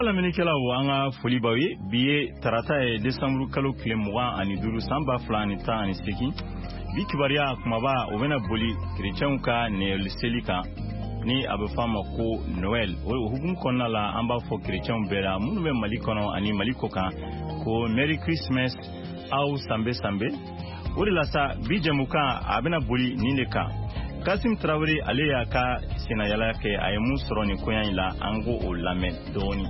La minikela wanga folibawe biye tarata e December kalo kile mugan ani duru samba flani ta ani seki bi kibaria kumaba obena boli chrétien ka ne selika ni abafama ko Noel o hugum konna la amba fo chrétien bera munu be malikono ani malikoka ko Merry Christmas au sambe o de la sa bi jamuka abena boli nineka Kasim Traoré aleya ka sinayala ke ayemu soroni koyan la ango o lamen doni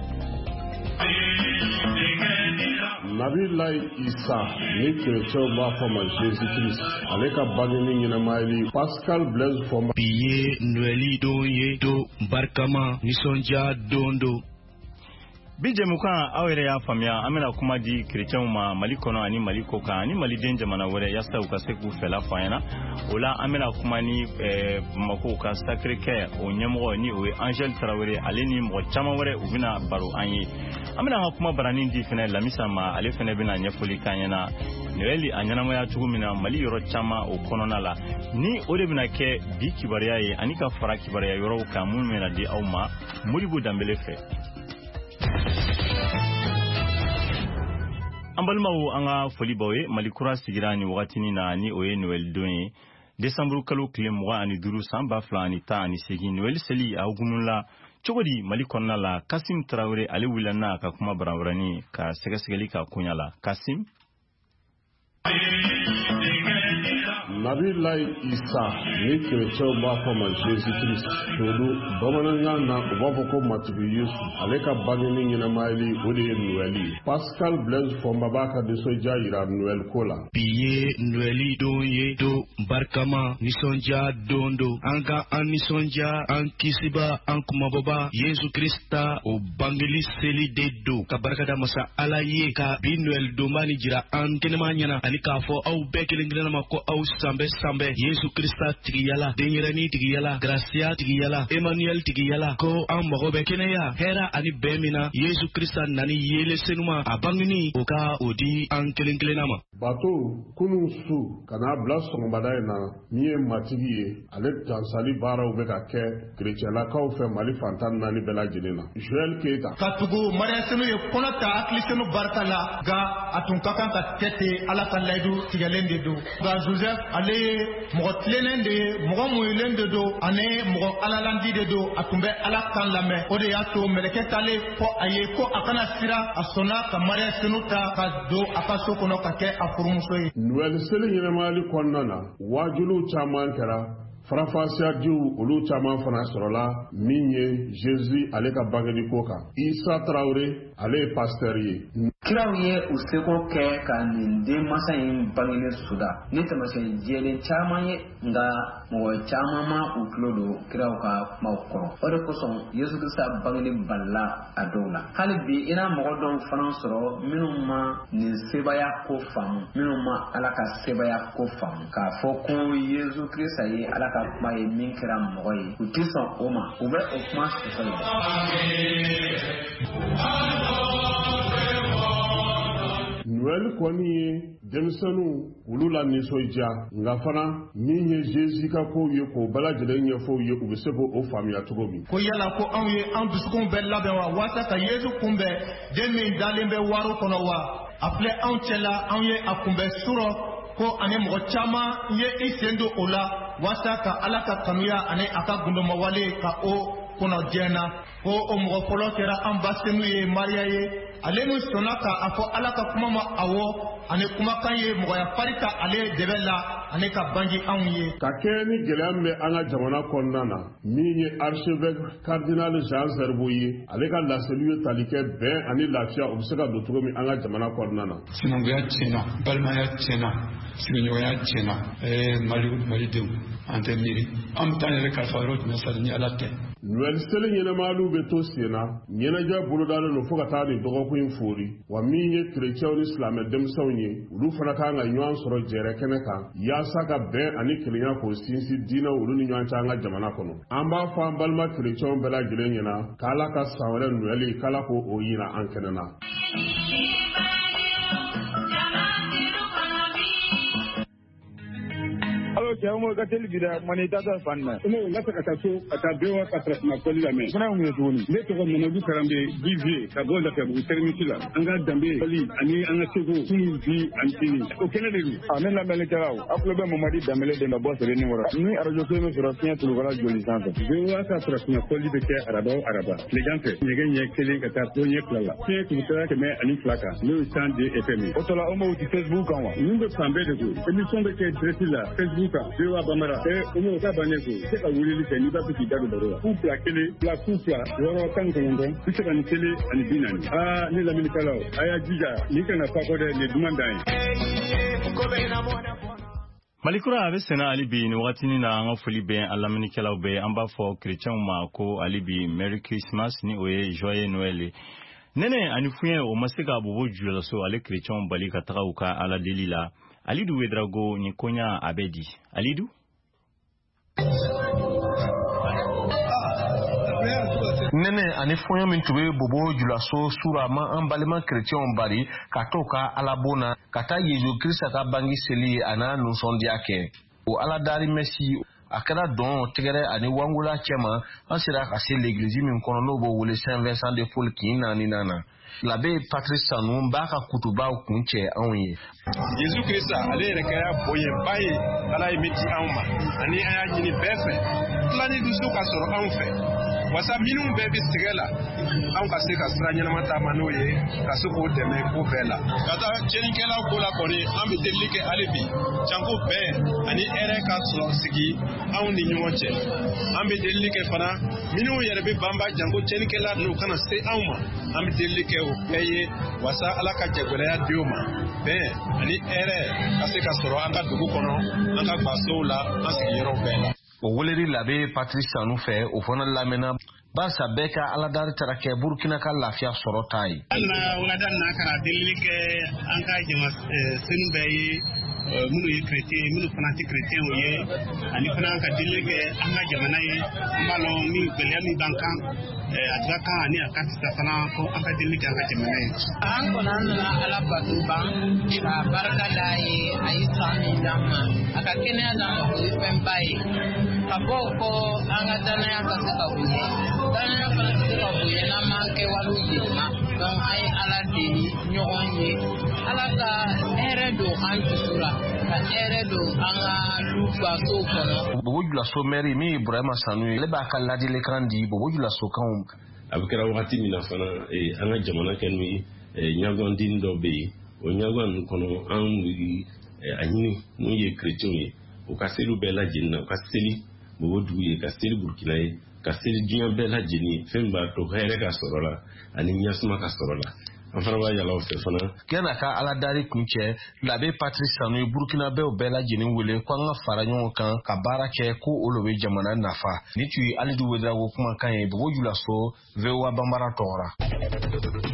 Nabi Lai Isa ni chrétien ba forma Jésus-Christ avec a banini nyina maili Pascal Blaise forma biye Noeli do ye do barkama nisonja dondo Bije muka awere ya famia amena kuma di chrétien ma malikono ani malikoka ani maliden jamana wore yasta ukaseku fela fayana ola amena kuma ni makoka Sacré Cœur o nyemo ni o Angel Traoré aleni mo chama wore ubina baro anyi amena kuma barani di fene lamisa ma ale fene bina nyefoli kanyana Noeli anyana moya tugumina mali yoro chama o konona la ni ode bina ke bi kibaria ye ani ka fara kibaria yoro ka mun mena di awma muribu dambele fe Ambalmawo anga folibawe malikura sigirani wakatini na ni oye Noel donye December kalo kile mwa ani duru samba flani ta ani segi Noel seli augunula chogodi malikonna la Kasim Traoré ale wilana ka kuma barawarani ka segasegeli ka kunyala Kasim Nabi Lai Isa ni chrétien ba forma Jésus-Christ todo bamananga na ubafoko matubi Yesu aleka banini nyina maili ode Noeli Pascal Blaise forma baka de soja ira Noel kola biye Noeli do ye do barkama nisonja dondo anga anisonja ankisiba ankumababa Yesu Krista o bangeli seli de do ka barkada masa ala ye ka bi Noel do mani jira an kenemanyana ani ka fo au bekelingina mako au sambe Yesu Krista tigiyala denyerani tigiyala gracia tigiyala Emmanuel tigiyala ko an mago be keneya hera ani bemina Yesu Krista nani yele senuma abangini oka odi an kelenkelenama bato kunu su kana bla songbadai na miye matigiye ale tansali bara ube ka ke chrétien la kaw fe mali fantan nani bela jinena Joel Keita katugu mariasenu ye konota aklisenu barkala ga atunkaka ka tete ala ka laidu tigalende do ga Joseph ale mogo tlenen de mogo muilen de do ane mogo alalandi de do atumbe ala kan lame o de yato meleke tale ko aye ko akana sira asona ka mariasenu ta ka do akaso kono ka ke afurumuso ye Noel seli nyina mali konnana wajulu chaman kara Farafasiya diw olu caman fana sɔrɔla min ye Jésus ale ka bangeli ko kan Isa Traoré ale ye pasteur ye kiraw ye u seko kɛ ka nin den masa in bangeli suda ni tamasiyɛn jɛlen caman ye nka mɔgɔ caman ma u tulo don kiraw ka kumaw kɔrɔ o de kosɔn Yesu Krista bangeli balila a dɔw la hali bi ina mɔgɔ dɔw fana sɔrɔ minnu ma nin sebaya ko faamu minnu ma ala ka sebaya ko faamu k'a fɔ ko Yesu Krista ye ala ka kuma ye min kɛra mɔgɔ ye u ti sɔn o ma u bɛ o kuma sɔsɔli Noel kɔni ye denmisɛnninw olu la nisɔndiya nka fana min ye Jésus ka kow ye k'o bɛɛ lajɛlen ɲɛfɔ u ye u bɛ se k'o faamuya cogo min ko yala ko anw ye an dusukun bɛɛ labɛn wa waasa ka Yesu kunbɛn den min dalen bɛ waro kɔnɔ wa a filɛ anw cɛla anw ye a kunbɛn surɔ ko ani mɔgɔ caman ye I sen don o la waasa ka ala ka kanuya ani a ka gundomawale ka o kɔnɔ jɛna ko o mɔgɔ fɔlɔ kɛra an ba senu ye Maria ye ale min sɔnna ka a fɔ ala ka kuma ma awɔ ani kumakan ye mɔgɔya fari ta ale dɛbɛ la ani ka banji anw ye ka kɛ ni gɛlɛya min bɛ an ka jamana kɔnɔna na min ye archevêque cardinal Jean Zerbo ye ale ka laseli ye tali kɛ bɛn ani lafiya o bɛ se ka don cogo min an ka jamana kɔnɔna na sinankuya tiɲɛna balimaya tiɲɛna sigiɲɔgɔnya tiɲɛna malidenw an tɛ miiri an bɛ taa yɛrɛ kalifa yɔrɔ jumɛn sari ni ala tɛ Noel seli ɲɛnɛmaaliw bɛ to sen na ɲɛnajɛ bolodalen don fo ka taa nin dɔgɔkun in fori wa min ye chrétienw ni silamɛ denmisɛnw ye olu fana kan ka ɲɔgɔn sɔrɔ jɛrɛ kɛnɛ kan yaasa ka bɛn ani kelenya k'o sinsin diinɛw olu ni ɲɔgɔn cɛ an ka jamana kɔnɔ an b'a fɔ an balima chrétienw bɛɛ lajɛlen ɲɛna k'ala ka san wɛrɛ Noel k'ala k'o yira an kɛnɛ na ya mo ka teli bida manita ta fanna no la ta ka so ata bewa ka tra na ko la me kana mu tuni ne to ko mo du karambe gizie ka go la ka bu termiti la anga dambe ali ani anga sego tuni bi antini ko kene de amen la mele kala aplo be mo madi damele de na boss re ni wora ni arajo ko me sura tinya tulu gala joli santo bewa ka tra na ko li be ke araba les gens que nye kele ka ta to nye klala ke ku tra ke me ani flaka no stand de fm otola o mo ti Facebook kan wa ni be sambe de ko émission de ke dresi la Facebook bewa bamara e o mo ka banye ko ke ka wuri li ke ni ba ti da do ro ku pla kele pla ku pla woro kan ko ndo ku se kan kele ani binani ni la minikala aya jija ni kana fa ko de le dumandai Malikura abe sena alibi ni wakati ni na anga foli be alamini kela be amba fo Christian ma ko alibi Merry Christmas ni oye Joyeux Noël. Nene anifuye o masika bobo jula so ale Christian bali kataka uka ala delila. Alidu wedrago ni konya abedi. Alidu? Nene ani fonyo min tube bobo julaso sura ma ambalema chrétien bari katoka alabona kata Yesu Krista ka bangi seli ana nusondia ke o ala dari merci akara don tegere ani wangula chema ansira ka se l'église min kono no bo wole Saint Vincent de Paul kina ni nana l'abbé Patrice Sanou mbaka kutuba kunche anwe Yesu Krista ale rekaya boye baye ala imiti anma ani aya nyini befe plani dusu ka soro anfe wasa minnu bɛɛ bi sɛgɛ la anw ka se ka sira ɲɛnama taama n'o ye ka se k'o dɛmɛ ko bɛɛ la ka taa cɛnnikɛlaw ko la kɔni an bɛ delili kɛ hali bi janko bɛn ani hɛrɛ ka sɔrɔ sigi anw ni ɲɔgɔn cɛ an bɛ delili kɛ fana minnu yɛrɛ bɛ banba janko cɛnnikɛla n'u kana se anw ma an bɛ delili kɛ o bɛɛ ye wasa ala ka jɛgɛlɛya di o ma bɛn ani hɛrɛ ka se ka sɔrɔ an ka dugu kɔnɔ an ka gbasow la an sigiyɔrɔ bɛɛ la. O weleri l'abbé Patrice Sanou fɛ o fana lamɛnna basa bɛɛ ka aladari tara kɛ Burkina ka lafiya sɔrɔ ta ye. Ala wulada n'a kana delili kɛ an ka jama senu bɛɛ ye minnu ye chrétien minnu fana tɛ chrétien o ye ani fana ka delili kɛ an ka jamana ye an b'a lɔn min gɛlɛya min b'an kan a tila kan ani a ka tisa fana ko an ka delili kɛ an ka jamana ye. An kɔni an nana ala bato ban ka barika da ye a ye san min d'an ma a ka kɛnɛya d'an ma o ye fɛnba ye ka bɔ ko an ka danaya ka se ka bonya danaya fana se ka bonya n'an m'an kɛwalew yɛlɛma donc an ye ala deli ɲɔgɔn ye ala ka hɛrɛ don an dusu la ka hɛrɛ don an ka lubasow kɔnɔ. Bobo julaso mɛri min Ibrahima Sanu ye ale b'a ka ladilikan di bobo julaso kanw. A bɛ kɛra wagati min na fana an ka jamana kɛ n'o ye ɲagɔnden dɔ bɛ yen o ɲagɔn ninnu kɔnɔ an a ɲini n'u ye chrétienw ye u ka seliw bɛɛ lajɛlen na u ka seli bobo dugu ye ka seli Burkina ye ka seli diɲɛ bɛɛ lajɛlen ye fɛn b'a to hɛrɛ ka sɔrɔ la ani ɲɛsuma ka sɔrɔ la an fana b'a yala o fɛ fana. Yan'a ka aladari kun cɛ l'abbé Patrice Sanou ye Burkinabɛw bɛɛ lajɛlen wele ko an ka fara ɲɔgɔn kan ka baara kɛ ko olu bɛ jamana nafa ni tun ye Alidu Wedrago kumakan ye bobo julaso VOA Bambara tɔgɔra.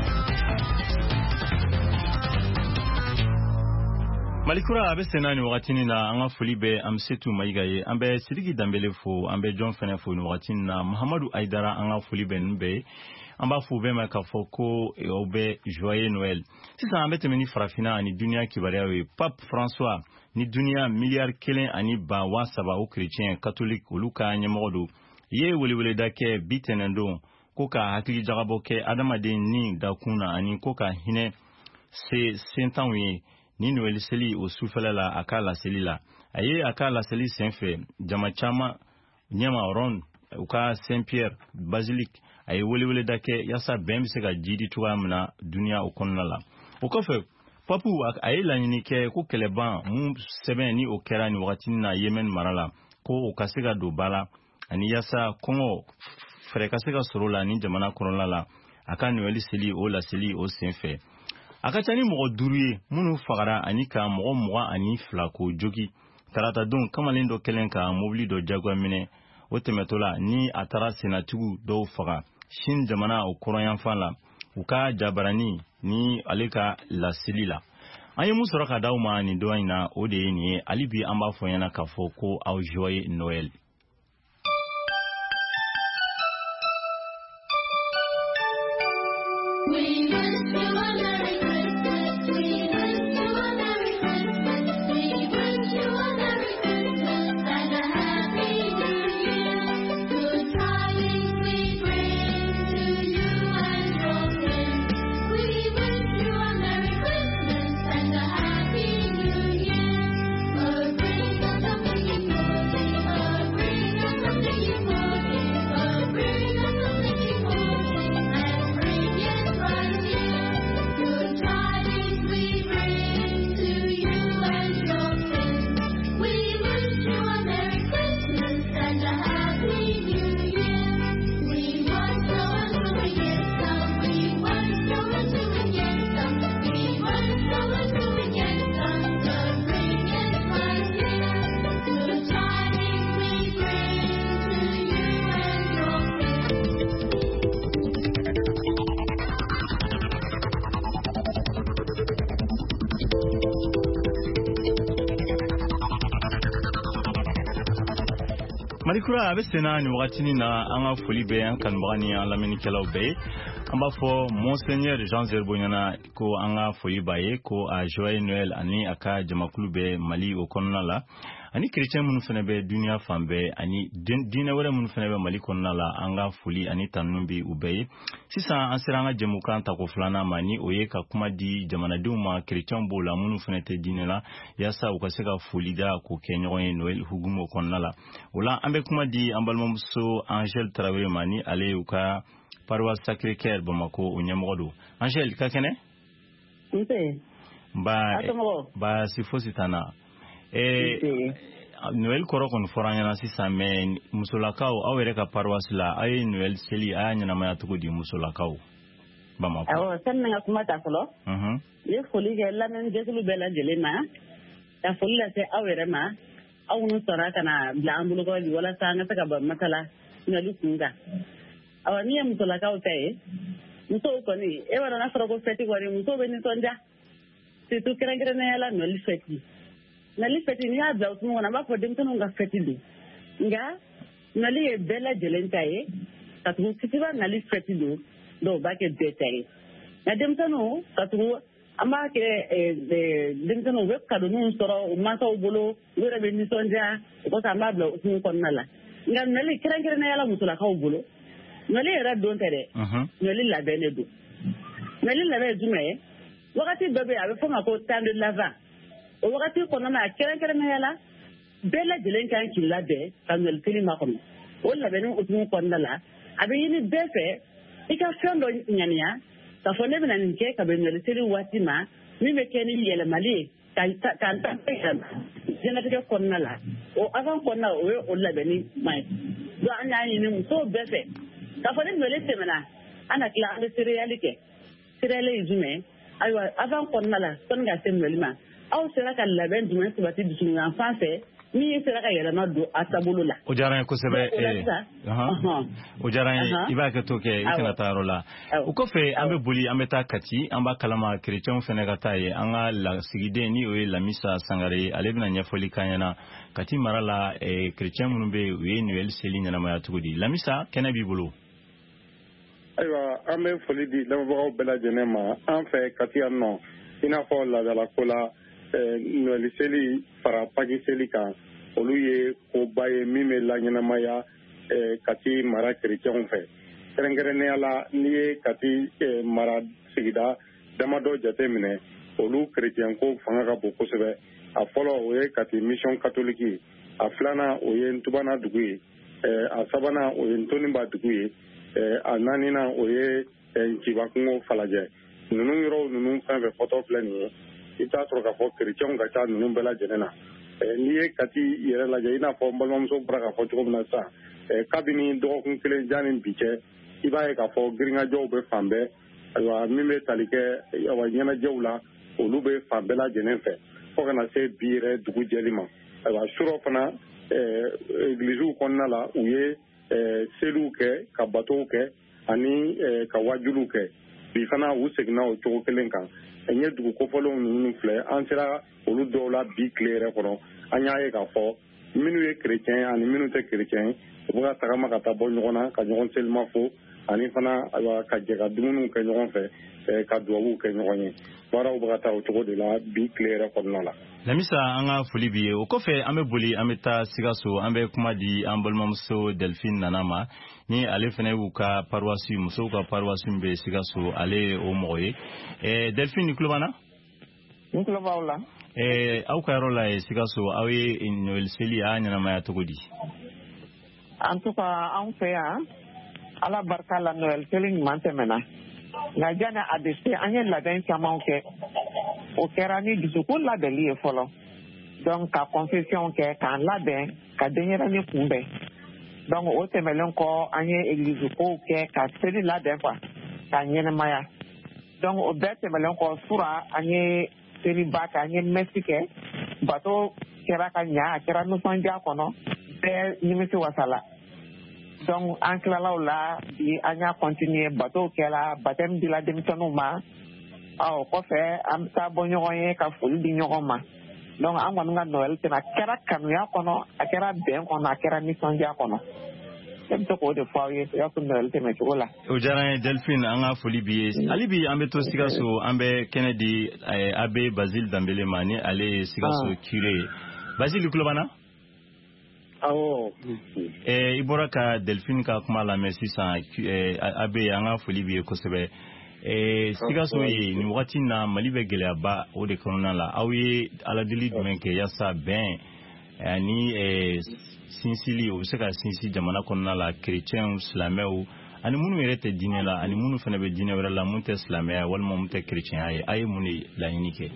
Malikura abe sena ni wakati ni na anga foli be amsetu maiga ye ambe Sidiki Dambele fo ambe John Fene fo ni wakati ni na Muhammadu Aidara anga foli be nbe amba fo be ma ka fo ko obe Joyeux Noël. Sisa ambe temeni farafina ani dunia kibaria we Pape François ni dunia milliard kelen ani ba wasaba o chrétien catholique oluka nyemodo ye wele dake bitenendo koka hakili jagaboke adamade ni dakuna ani koka hine se sentanwe ni Noël seli o sufela la akala seli la aye akala seli senfe jama chama nyama ron uka Saint Pierre Basilique aye wele dake yasa bembe se ga jidi tuwa mna dunia okonna la okofe papu aye la nyike ko keleban mu seben ni okera ni wakati na Yemen marala ko okasega do bala ani yasa kongo frekasega sorola ni jamana koronla la aka Noël seli o la seli o senfe akachani mogo duruye munu fagara ani ka mogo ani flako jogi tarata don kamalendo kelen ka mobili do jagwa mine o temetola ni atara senatugu do faga shin jamana o koronyan fala uka jabarani ni aleka la silila anye musoro ka dauma ni doina o de ni alibi amba foyana ka foko au Joyeux Noël. Malikura abe sena ni wakati ni na anga foli be an kanbani an lamini kelaw be an b'a fɔ Monseigneur Jean Zerbonyana ko anga foli baye ko a joyeux Noël ani aka jamakulu be Mali o kɔnɔna la ani chrétien minnu fana bɛ dunia fan bɛɛ ani diinɛ wɛrɛ minnu fana bɛ Mali kɔnɔna la an ka foli ani tannu bi u bɛɛ ye sisan an sera an ka jɛmukan tako filanan ma ni o ye ka kuma di jamanadenw ma chrétien b'o la minnu fana tɛ diinɛ la yaasa u ka se ka foli da k'o kɛ ɲɔgɔn ye Noël hukumu kɔnɔna la o la an bɛ kuma di an balimamuso Angèle Traoré ma ni ale u ka paroisse Sacré-Cœur Bamako o ɲɛmɔgɔ don Angèle ka kɛnɛ ba si fosi t'an na Noël kɔrɔ kɔni fɔra an ɲɛna sisan mais musolakaw aw yɛrɛ ka paroisse la aw ye Noël seli a y'a ɲɛnamaya cogo di musolakaw Bamako awɔ sani n ka kuma ta fɔlɔ n ye foli kɛ lamɛnnikɛlaw bɛɛ lajɛlen ma ka foli lase aw yɛrɛ ma aw minnu sɔnna ka na bila an bolokɔrɔ bi walasa an ka se ka bɔ masala Noël kun kan awɔ min ye musolakaw ta ye musow kɔni e b'a dɔn n'a fɔra ko fɛti kɔni musow bɛ nisɔndiya surtout kɛrɛnkɛrɛnnenya la Noël fɛti Noël fɛti n'i y'a bila o kɔnɔ an b'a fɔ denmisɛnninw ka fɛti don nka Noël ye bɛɛ lajɛlen ta ye ka tugu kitiba Noël fɛti don dɔw b'a kɛ bɛɛ ta ye nka denmisɛnninw ka tugu an b'a kɛ denmisɛnninw u bɛ kadoniw sɔrɔ u mansaw bolo u yɛrɛ bɛ nisɔndiya o kɔsɔn an b'a bila o kɔnɔna la nka Noël kɛrɛnkɛrɛnnenya la musolakaw bolo Noël yɛrɛ don tɛ dɛ Noël labɛn de don Noël labɛn ye jumɛn ye wagati dɔ bɛ yen a bɛ fɔ ma ko temps de l'Avent o wagati kɔnɔna a kɛrɛnkɛrɛnnenya la bɛɛ lajɛlen kan k'i labɛn ka Noël seli makɔnɔ o labɛnni hukumu kɔnɔna la a bɛ ɲini bɛɛ fɛ i ka fɛn dɔ ɲaniya k'a fɔ ne bɛna nin kɛ ka bɛn Noël seli waati ma min bɛ kɛ ni yɛlɛmali ye k'an ta diɲɛlatigɛ kɔnɔna la o avant kɔnɔna o ye o labɛnni ma ye donc an y'a ɲini musow bɛɛ fɛ k'a fɔ ni Noël tɛmɛna an na tila an bɛ céréale kɛ céréale ye jumɛn ayiwa avant kɔnɔna la sani ka se Noël ma aw sera ka labɛn jumɛn sabati dusukunyan fan fɛ min sera ka yɛlɛma don a taabolo la o diyara n ye kosɛbɛ o diyara n ye i b'a kɛ to kɛ i kana taa yɔrɔ la o kɔfɛ an bɛ boli an bɛ taa Kati an b'a kalama chrétienw fana ka taa ye an ka lasigiden ni o ye Lamisa Sangare ale bɛna ɲɛfɔli k'an ɲɛna Kati mara la chrétien minnu bɛ yen u ye Noël seli ɲɛnamaya cogo di Lamisa kɛnɛ b'i bolo ayiwa an bɛ foli di lamɛnbagaw bɛɛ lajɛlen ma an fɛ Kati yan nɔ i n'a fɔ laadalako la Noël seli fara Pâques seli kan olu ye koba ye min bɛ laɲɛnamaya Kati mara chrétienw fɛ kɛrɛnkɛrɛnnenya la n'i ye Kati mara sigida damadɔ jateminɛ olu chrétien ko fanga ka bon kosɛbɛ a fɔlɔ o ye Kati mission catholique ye a filanan o ye Ntubana dugu ye a sabanan o ye Ntoniba dugu ye a naaninan o ye Ncibakungo Falajɛ ninnu yɔrɔ ninnu fɛn fɛn fɔtɔ filɛ nin ye i t'a sɔrɔ k'a fɔ chrétienw ka ca ninnu bɛɛ lajɛlen na n'i ye Kati yɛrɛ lajɛ i n'a fɔ n balimamuso bɔra k'a fɔ cogo min na sisan kabini dɔgɔkun kelen jan ni bi cɛ i b'a ye k'a fɔ giringajɔw bɛ fan bɛɛ ayiwa min bɛ tali kɛ ɲɛnajɛw la olu bɛ fan bɛɛ lajɛlen fɛ fo kana se bi yɛrɛ dugu jɛli ma ayiwa surɔ fana églisiw kɔnɔna la u ye seliw kɛ ka batow kɛ ani ka wajuliw kɛ bi fana u seginna o cogo kelen kan n ye dugu kofɔlenw ninnu filɛ an sera olu dɔw la bi tile yɛrɛ kɔnɔ an y'a ye k'a fɔ minnu ye chrétien ani minnu tɛ chrétien u bɛ ka tagama ka taa bɔ ɲɔgɔn na ka ɲɔgɔn selimafo ani fana ka jɛ ka dumuniw kɛ ɲɔgɔn fɛ ka dubabuw kɛ ɲɔgɔn ye baaraw bɛ ka taa o cogo de la bi tile yɛrɛ kɔnɔna la Lamisa an ka foli b'i ye o kɔfɛ an bɛ boli an bɛ taa Sikaso an bɛ kuma di an balimamuso Delphine Nana ma ni ale fana y'u ka paroisse musow ka paroisse bɛ Sikaso ale ye o mɔgɔ ye Delphine ni tulo b'an na n tulo b'aw la aw ka yɔrɔ la ye Sikaso aw ye Noël seli a ɲɛnamaya cogo di en tout cas anw fɛ yan Ala barika la Noël seli ɲuman tɛmɛna nka janni a bɛ se an ye labɛn camanw kɛ o kɛra ni dusukun labɛnli ye fɔlɔ donc ka confession kɛ k'an labɛn ka denyɛrɛnin kunbɛn donc o tɛmɛlen kɔ an ye église kow kɛ ka seli labɛn quoi k'a ɲɛnamaya donc o bɛɛ tɛmɛlen kɔ sura an ye seliba kɛ an ye messe kɛ bato kɛra ka ɲa a kɛra nisɔndiya kɔnɔ bɛɛ nimisi wasala donc an tilalaw la bi an y'a continuer bato kɛra baptême dila denmisɛnninw ma o kɔfɛ an bɛ taa bɔ ɲɔgɔn ye ka foli di ɲɔgɔn ma donc an kɔni ka Noël tɛna a kɛra kanuya kɔnɔ a kɛra bɛn kɔnɔ a kɛra nisɔndiya kɔnɔ e bɛ se k'o de fɔ aw ye yaku Noël tɛmɛ cogo la. O diyara n ye Delphine an ka foli b'i ye hali bi an bɛ to Sikaso an bɛ kɛnɛ di Abbé Basile Dembele ma ni ale ye Sikaso curé ye Basile tulo b'an na. Awɔ. I bɔra ka Delphine ka kuma lamɛn sisan Abbé an ka foli b'i ye kosɛbɛ. Sikaso ye nin wagati na Mali bɛ gɛlɛyaba o de kɔnɔna la aw ye aladeli jumɛn kɛ yaasa bɛn ani sinsili o bɛ se ka sinsin jamana kɔnɔna la chrétiens silamɛw ani minnu yɛrɛ tɛ diinɛ la ani minnu fana bɛ diinɛ wɛrɛ la mun tɛ silamɛya walima mun tɛ chrétienya ye a ye mun de laɲini kɛ.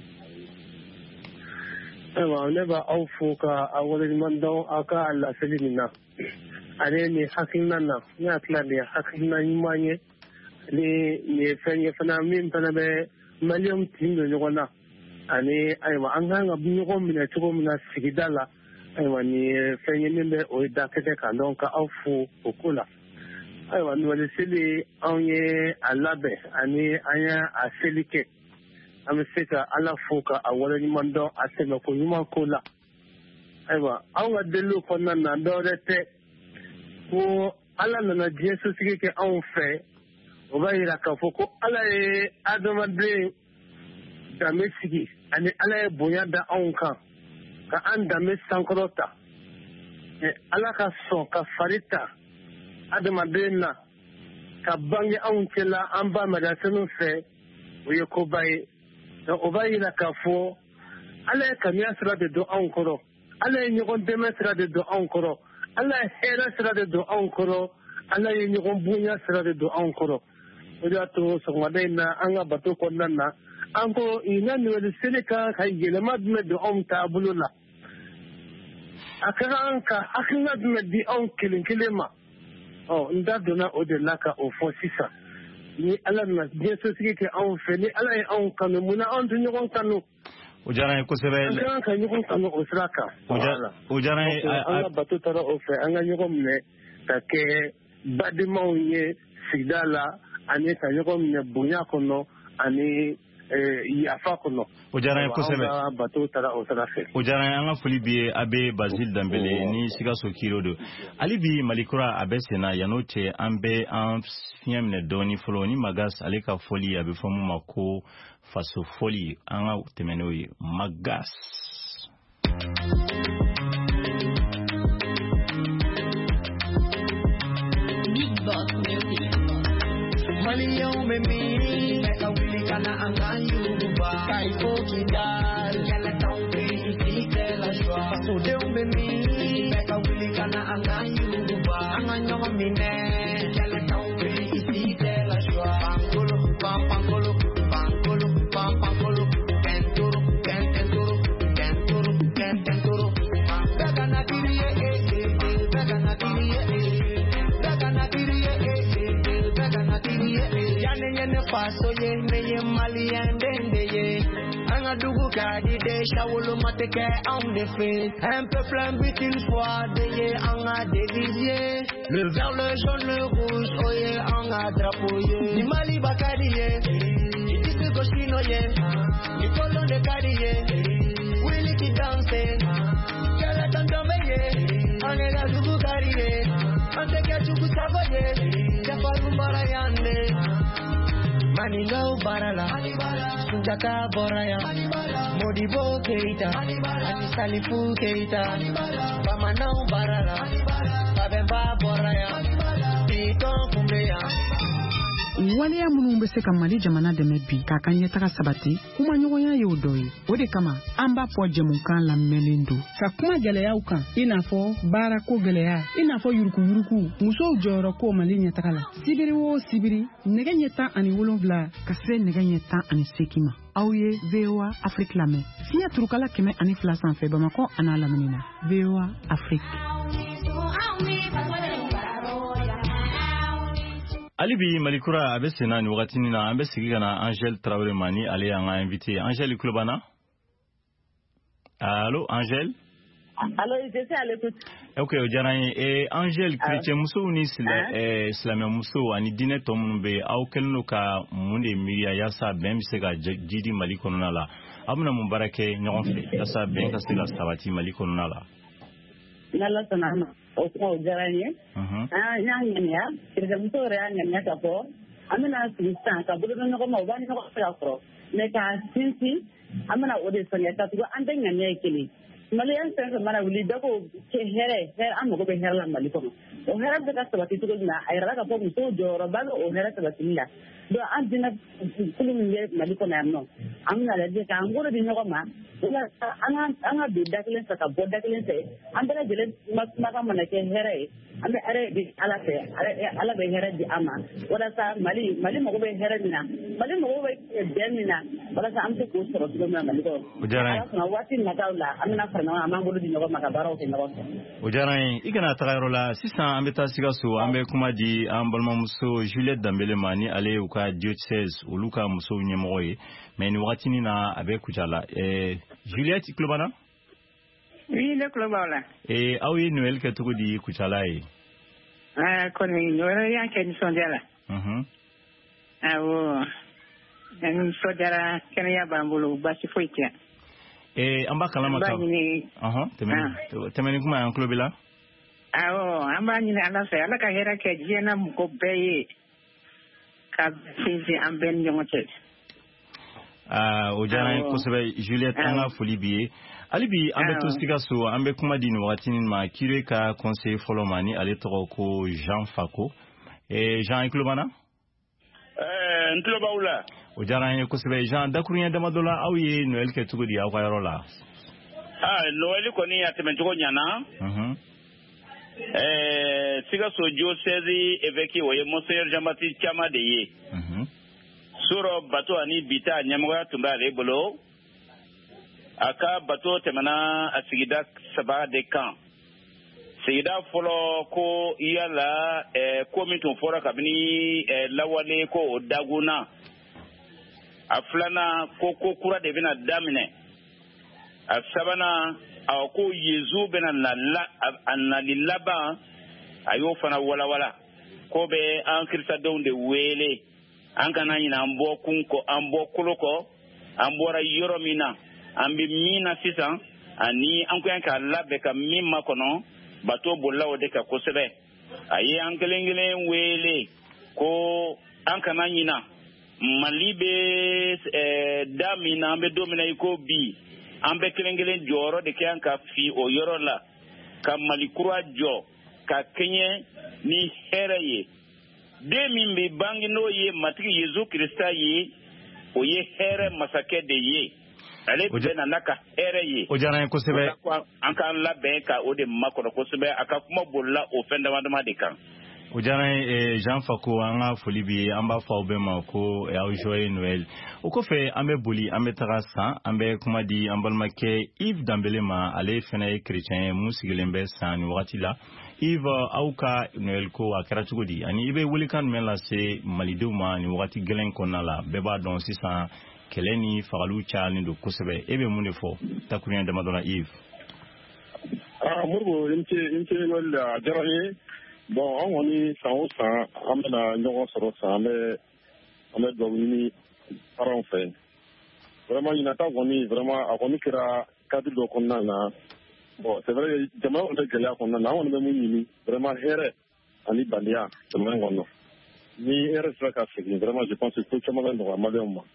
Ayiwa ne b'a aw fo ka aw waleɲuman dɔn aw ka laseli nin na ani nin hakilina na ne hakili nin hakilina ɲuman ye ni nin fɛn ye fana min fana bɛ maliyɛnw tin don ɲɔgɔn na ani ayiwa an kan ka ɲɔgɔn minɛ cogo min na sigida la ayiwa nin ye fɛn ye min bɛ o ye da kɛkɛ kan donc ka aw fo o ko la ayiwa Noël seli anw ye a labɛn ani an y'a a seli kɛ an bɛ se ka Ala fo ka a waleɲuman dɔn a tɛmɛko ɲuman ko la ayiwa anw ka deliw kɔnɔna na dɔwɛrɛ tɛ ko Ala nana diɲɛ sosigi kɛ anw fɛ o b'a yira k'a fɔ ko Ala ye adamaden danbe sigi ani Ala ye bonya da anw kan ka an danbe sankɔrɔta Ala ka sɔn ka fari ta adamaden na ka bange anw cɛla an ba madasɛnw fɛ o ye koba ye o b'a yira k'a fɔ Ala ye kanuya sira de don anw kɔrɔ Ala ye ɲɔgɔn dɛmɛ sira de don anw kɔrɔ Ala ye hɛrɛ sira de don anw kɔrɔ Ala ye ɲɔgɔn bonya sira de don anw kɔrɔ o de y'a to sɔgɔmada in na an ka bato kɔnɔna na an ko ina Noël seli kan ka yɛlɛma jumɛn don anw taabolo la a ka kan ka hakilina jumɛn di anw kelen kelen ma n da donna o de la ka o fɔ sisan ni Ala nana diɲɛ sosigi kɛ anw fɛ ni Ala ye anw kanu munna anw tɛ ɲɔgɔn kanu o diyara n ye kosɛbɛ an ka kan ka ɲɔgɔn kanu o sira kan o diyara n ye an ka bato taara o fɛ an ka ɲɔgɔn minɛ ka kɛ badenmaw ye sigida la ani ka ɲɔgɔn minɛ bonya kɔnɔ ani yafa kɔnɔ o diyara n ye kosɛbɛ an ka bato taara o sira fɛ o diyara n ye an ka foli b'i ye Abbé Basile Dembele ni Sikaso kiro don hali bi Malikura a bɛ sen na yan'o cɛ an bɛ an fiɲɛ minɛ dɔɔni fɔlɔ ni Magas ale ka foli a bɛ fɔ mun ma ko faso foli an ka tɛmɛ n'o ye Magas. Maliyɛnw bɛ min bɛ ka wuli ka na an ka yuguba k'a fɔ Kidal kɛlɛ t'anw fɛ ici c'est la joie fasodenw bɛ min bɛ ka wuli ka na an ka yuguba an ka ɲɔgɔn minɛ kɛlɛ t'anw fɛ ici c'est la joie pankolo pankolo pankolo pankolo kɛntoro kɛntoro kɛntoro kɛntoro bɛɛ ka na kiri ye bɛɛ ka na kiri ye bɛɛ ka na kiri ye Yanene faso ye neye malien dende ye Anga dugu kadi de shawolo mateke en défait Un peuple invite une fois de ye anga dévié Le vert, le jaune, le rouge, oye anga drapeau ye Ni mali bakadi ye Itisi koshino ye Ni kolon de kadi ye Willy ki danse Kele tantome ye Anega dugu kadi ye Anteke chuku sabo ye Jafaru mbara yande Manilo barala, Sunjaka boraya, Modibo Keita, Salifu Keita, Pamanau barala, Babemba boraya, Tito Kumbeya. Waleya minnu bɛ se ka Mali jamana dɛmɛ bi k'a ka ɲɛtaga sabati kuma ɲɔgɔnya ye o dɔ ye o de kama an b'a fɔ jɛmukan lamɛnlen don ka kuma gɛlɛyaw kan i n'a fɔ baarako gɛlɛya i n'a fɔ yuruguyurugu musow jɔyɔrɔ ko Mali ɲɛtaga la sibiri o sibiri nɛgɛ ɲɛ 17 ka se nɛgɛ ɲɛ 18 ma aw ye VOA Afrique lamɛn fiɲɛ turukala 102 sanfɛ Bamakɔ a n'a lamini na VOA Afrique. hali bi Malikura a bɛ sen na nin wagatinin na an bɛ sigi ka na Angel Traoré ma ni ale y'an ka invité Angel kulo b'an na allo Angel Alors, j'étais à l'écoute. Ok, Ojaraye, Angèle chrétien muso ni Islamia muso ani dine to mun be aw kelno ka mun de miya yasa bem se ga jidi Mali kɔnɔna la. Amuna mun barake ɲɔgɔn fɛ yasa bɛn ka se ka sabati Mali kɔnɔna la. N'Ala sɔnna ma o kuma o diyara n ye. An y'a ŋaniya chrétien muso yɛrɛ y'a ŋaniya ka fɔ an bɛna sigi sisan ka bolo dɔn ɲɔgɔn ma u b'a ni ɲɔgɔn fɛ ka kɔrɔ mais k'a sinsin an bɛna o de sɔnya ka tugu an tɛ ŋaniya ye kelen. Maliyɛn fɛn fɛn mana wuli bɛɛ ko hɛrɛ an mago bɛ hɛrɛ la Mali kɔnɔ o hɛrɛ bɛ ka sabati cogo min na a yɛrɛ ka fɔ musow jɔyɔrɔba bɛ o hɛrɛ sabatili la donc an dinɛ kulu min bɛ Mali kɔnɔ yan nɔ an bɛna lajɛ k'an bolo di ɲɔgɔn ma an ka don da kelen fɛ ka bɔ da kelen fɛ an bɛɛ lajɛlen kumakan mana kɛ hɛrɛ ye an bɛ hɛrɛ di Ala fɛ Ala bɛ hɛrɛ di an ma walasa Mali mago bɛ hɛrɛ min na Mali mago bɛ bɛn min na walasa an bɛ se k'o sɔrɔ cogo min na Mali kɔnɔ Ala sɔnna waati nataw la an bɛna fara ɲɔgɔn kan an b'an bolo di ɲɔgɔn ma ka baaraw kɛ ɲɔgɔn fɛ. O diyara n ye i kana taga yɔrɔ la sisan an bɛ taa Sikaso an bɛ kuma di an balimamuso Juliette Dambele ma ni ale y'u ka diocèse olu ka musow ɲɛmɔgɔ ye mais nin wagatinin na a bɛ Kucala Juliette i tulo b'an na? Oui, ne tulo b'aw la. Aw ye Noël kɛ cogo di Kucala ye? Kɔni Noël y'an kɛ nisɔndiya la. Awɔ nisɔndiyara kɛnɛya b'an bolo baasi foyi tɛ yan. An b'a kalama ka tɛmɛni kuma y'an tulo b'i la? Awɔ an b'a ɲini Ala fɛ Ala ka hɛrɛ kɛ diɲɛ mɔgɔ bɛɛ ye ka sinsin an bɛɛ ni ɲɔgɔn cɛ. O diyara n ye kosɛbɛ Juliette an ka foli b'i ye hali bi an bɛ to Sikaso an bɛ kuma di nin wagatinin ma Curé ka conseiller fɔlɔ ma ni ale tɔgɔ ko Jean Fako Jean i tulo b'an na? N tulo b'aw la. O diyara n ye kosɛbɛ Jean dakuruɲɛ damadɔ la aw ye Noël kɛ cogo di aw ka yɔrɔ la? Noël kɔni a tɛmɛcogo ɲana. Sikaso diocèse évêque o ye Monseigneur Jean-Baptiste Chama de ye. Suro bato ani bita ɲɛmɔgɔya tun b'ale bolo a ka bato tɛmɛna a sigida 3 de kan sigida fɔlɔ ko yala ko min tun fɔra kabini lawale ko o daguna a filanan ko kura de bɛna daminɛ a sabanan ko Yezu bɛna nali laban a y'o fana walawala ko bɛ an kirisadenw de wele an kana ɲinɛ an bɔ kun kɔ an bɔ kolo kɔ an bɔra yɔrɔ min na an bɛ min na sisan ani an kan ka labɛn ka min makɔnɔ bato bolilaw de ka kosɛbɛ a ye an kelen kelen wele ko an kana ɲinɛ Mali bɛ da min na an bɛ don min na i ko bi an bɛ kelen kelen jɔyɔrɔ de kɛ an ka fi o yɔrɔ la ka Mali kura jɔ ka kɛɲɛ ni hɛrɛ ye den min bɛ bange n'o ye matigi Yezu Kirista ye o ye hɛrɛ masakɛ de ye ale bɛ na n'a ka hɛrɛ ye o diyara n ye kosɛbɛ an k'an labɛn ka o de makɔnɔ kosɛbɛ a ka kuma bolila o fɛn dama dama de kan o diyara n ye Jean Fako an ka foli b'i ye an b'a fɔ aw bɛɛ ma ko aw joyeux Noël o kɔfɛ an bɛ boli an bɛ taga san an bɛ kuma di an balimakɛ Yves Dambele ma ale fana ye chrétien ye mun sigilen bɛ san nin wagati la Yves aw ka Noël ko a kɛra cogo di ani i bɛ welekan jumɛn lase malidenw ma nin wagati gɛlɛn kɔnɔna la bɛɛ b'a dɔn sisan kɛlɛ ni fagaliw cayalen don kosɛbɛ e bɛ mun de fɔ dakuruɲɛ damadɔ la Yves? Moribo n tɛ Noël a diyara n ye bon an kɔni san o san an bɛna ɲɔgɔn sɔrɔ san an bɛ dugawu ɲini parents fɛ vraiment ɲinata kɔni vraiment a kɔni kɛra cadre dɔ kɔnɔna na bon c'est vrai jamana kɔni tɛ gɛlɛya kɔnɔna na an kɔni bɛ mun ɲini vraiment hɛrɛ ani bandenya jamana kɔnɔ ni hɛrɛ sera ka segin vraiment je pense que ko caman bɛ nɔgɔya maliyɛnw ma.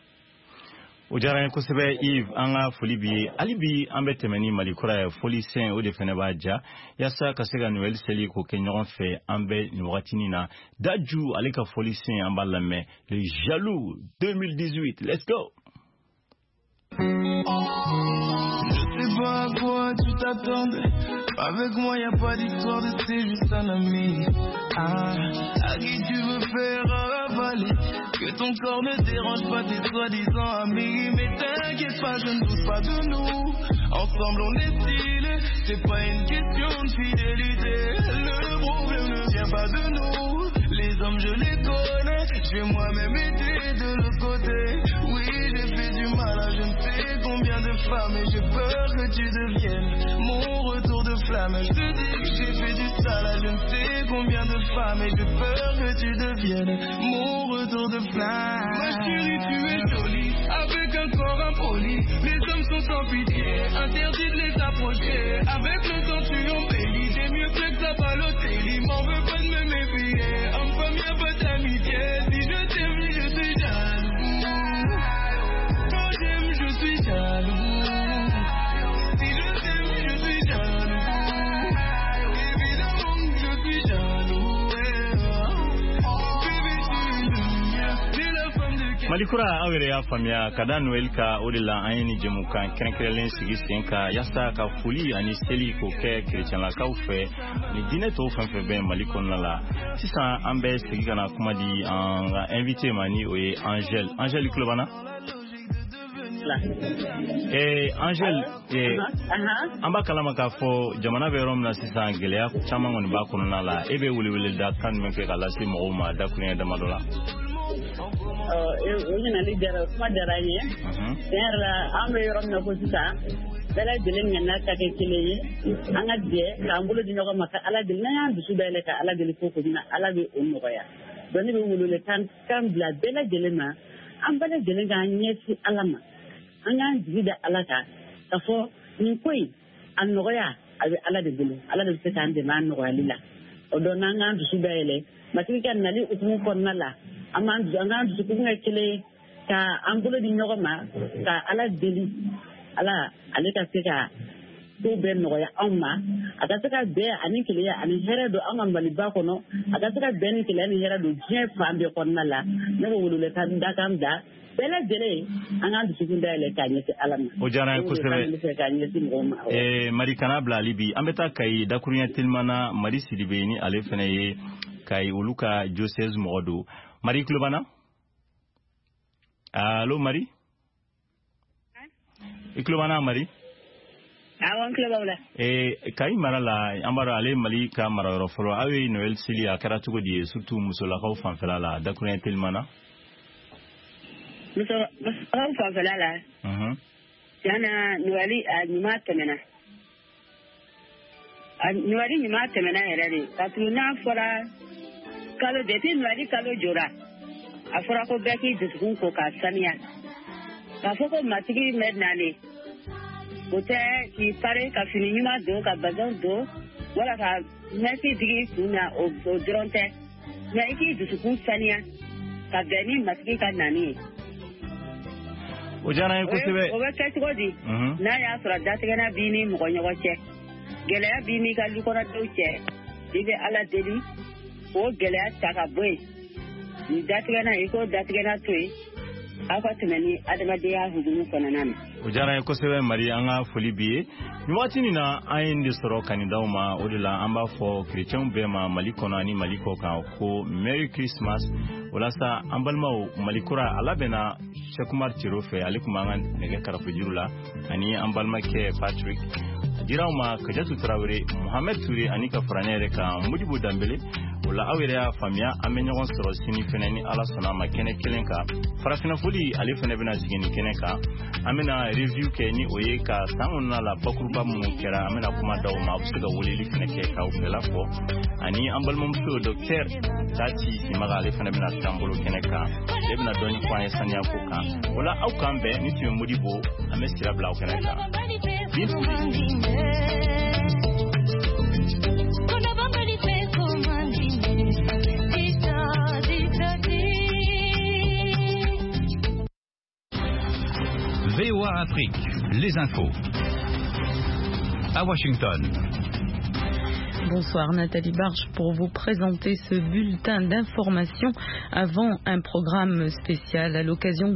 O diyara n ye kosɛbɛ Yves an ka foli b'i ye hali bi an bɛ tɛmɛ ni Mali kura ye foli sen o de fana b'a ja yaasa ka se ka Noël seli k'o kɛ ɲɔgɔn fɛ an bɛ nin wagatinin na Daju ale ka foli sen an b'a lamɛn le jaloux 2018 let's go. Je sais pas à quoi tu t'attendais. Avec moi y a pas d'histoire de c'est juste un ami. À qui tu veux faire avaler. Que ton corps ne dérange pas tes soi-disant amis. Mais t'inquiète pas, je ne doute pas de nous. Ensemble on est stylés. C'est pas une question de fidélité. Le problème ne vient pas de nous. Les hommes je les connais. Je vais moi-même aider de l'autre côté. Oui j'ai fait du mal à je ne sais combien de femmes. Et j'ai peur que tu deviennes mon jamais je te dis que j'ai fait du sale à je ne sais combien de femmes et j'ai peur que tu deviennes mon retour de flamme. Ma chérie, tu es jolie, avec un corps impoli. Les hommes sont sans pitié, interdit de les approcher. Avec le temps tu embellis, t'es mieux que ça Balotelli. M'en veux pas de me méfier, homme-femme y'a pas d'amitié. Si je t'aime, je suis jaloux. Quand j'aime, je suis jaloux. Si je t'aime, je suis jaloux. Évidemment que je suis jaloux. Bébé, tu es le mien, t'es la femme de quelqu'un. Malikura awere ya famia kada Noel ka odila ayeni jemukan krenkrelen sigisen ka yasta ka fuli ani seli ko ke Christian la kaufe ni dine to fanfe ben Malikon la sisa ambe sigana kuma di anga invité mani oye Angel Klobana Angel amba kalama ka fo jamana be rom na sisa gelea chama ngoni ba kono la ebe wuli da kan men ke kala si mo ma da kunya da madola originally jara kuma jara ye la ambe yorom na ko sita bela dilen ngana ka ke kileye anga de kambulo di noko maka ala dil na ya dusu bele ka ala dil ko na ala be onno ya doni be wulule kan bla bela dilema am bela dilen ga nyesi alama anga dida ala ka tafo ni koi an no ya abi ala de dilen ala de se kan de man no lila odona nga dusu bele matika nali utumu konnala aman jangan sukunga kile ka angulo di nyogoma ka ala deli ala aleka seka do ben no ya amma ata seka be ani kile ya ani heredo amma maliba kono ata seka ben kile ani heredo je fambe konnala ne ko wulule tan da kam da bela dele angan sukunda ele kanyese alama o jana ko sebe marikana bla libi ambeta kai dakurunya tilmana mari sidibeni ale fene kai uluka Joseph Modo Marie Klobana. Allô Marie? Klobana Marie? Awon Klobana. Kai marala ambara ale Mali ka mararo folo awe Noel Sili akara tugo di surtout musola ka fanfela la dakuren tilmana. Musola ka fanfela la. Jana Noeli nyuma temena. Noeli nyuma temena erere. Katuna fora kalo depuis Noeli kalo jora afora ko beki dusukun ko ka saniya ka foko matigi mednane kote ki pare ka fini nyuma do ka bazon do wala ka mesi digi kuna o dronte na iki dusukun saniya ka beni matigi ka nani o jana ko sebe o be kati godi na ya sura datigana bini mo nyogo che gele ya bini ka lukora do che dibe ala deli o gele taka boy ni datigana iko datigana toy afa tumani adamade ya hudumu konanan o jara ko sebe mari anga foli biye ni watini na ayinde soro kanidawma odila amba fo Christian bema malikona ni maliko ka ko Merry Christmas wala sa ambalma malikura alabena Shekumar Chirofe alikumanga nege karafujirula ani ambalma ke Patrick Dirawma Kajatu Traore Mohamed Touré anika franere ka Mudibu Dambele wala awere famia amenyon soro sini feneni ala sona makene kelenka farafina fuli ale fene bena jigeni keneka amena review ke ni oye ka sangona la bakuruba mu kera amena kuma dawo ma busuga wulili fene ke ka ufela fo ani ambalmum so docteur tati maga ale fene bena tambolo keneka ebna doni kwa yesanya kuka wala au kambe ni tu Mudibo amesira bla keneka VOA Afrique, les infos. À Washington. Bonsoir Nathalie Barge pour vous présenter ce bulletin d'information avant un programme spécial à l'occasion